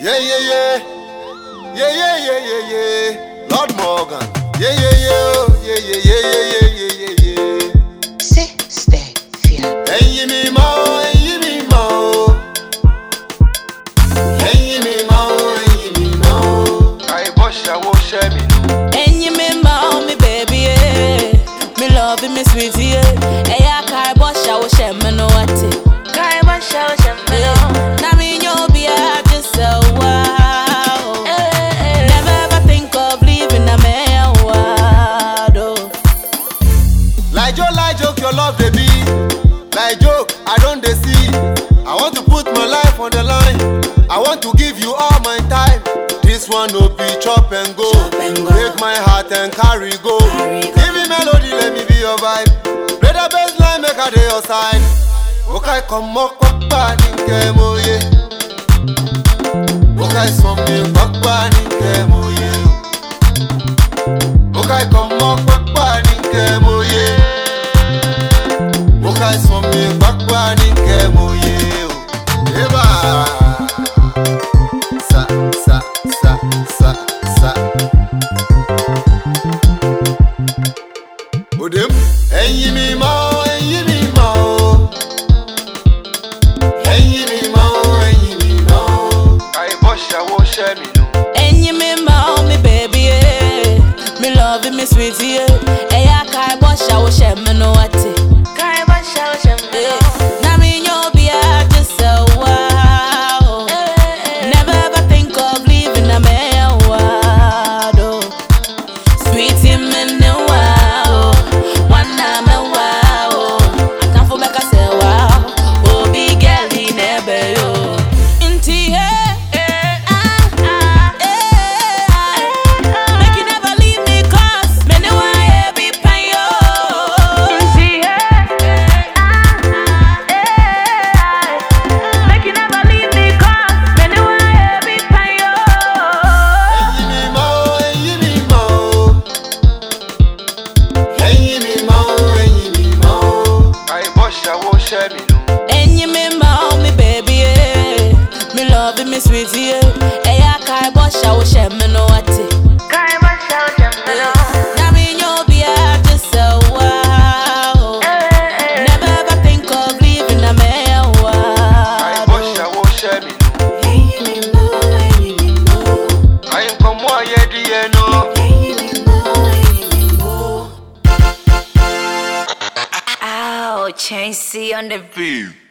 Yeah, yeah, yeah. Yeah, yeah, yeah, yeah, yeah. Lord Morgan. Yeah, yeah, yeah. Yeah, yeah, yeah, yeah, yeah, yeah, yeah. Stay fiel. Hey, me mo, hey, me mo. Hey, me mo, hey, me mo. I wash me. And you me mom, me baby, yeah. Me love me sweetie, yeah. Hey, I can't wash, I wish me know what it. Can't wash, I wish me know. Now me know be a just so wow. Never ever think of leaving a man wild. Like joke, your love they be. Like joke, I don't they see. I want to put my life on the line. I want to give you all my time. This one no be chop and go. Take my heart and carry go. Give me melody, let me be your vibe. Play the bass line, make a day your side. Okay, come up, bani kemo ye. Okay, some me bani kemo ye. Okay, come up, bani kemo ye. Okay, some me bani kemo ye. Eba. Sa. Odem, enyi mi mo. I wash me no. And you me mom, me baby, yeah. Me love me sweetie, yeah. Hey, I can't wash, I wish me know what it. Can't wash, I wish me know. Now me know be a just so wow. Never ever think of leaving a man wild. Sweetie me no wow. One time me wow. I can't for make I say wow. Oh, big girl in never yo. Inti make you never leave me, cause me know I be paying you. Make you never leave me, cause me know I be paying you. I wash me no. And you me mom, me baby, yeah. Me love me sweetie, yeah. Hey, I can't wash, I wish me know what it. Can't wash, I wish me know. Now me know be a just so wow. Never ever think of leaving a man wild. I wash me no. I am come more yet, dear no. Ow, Chain C on the beat.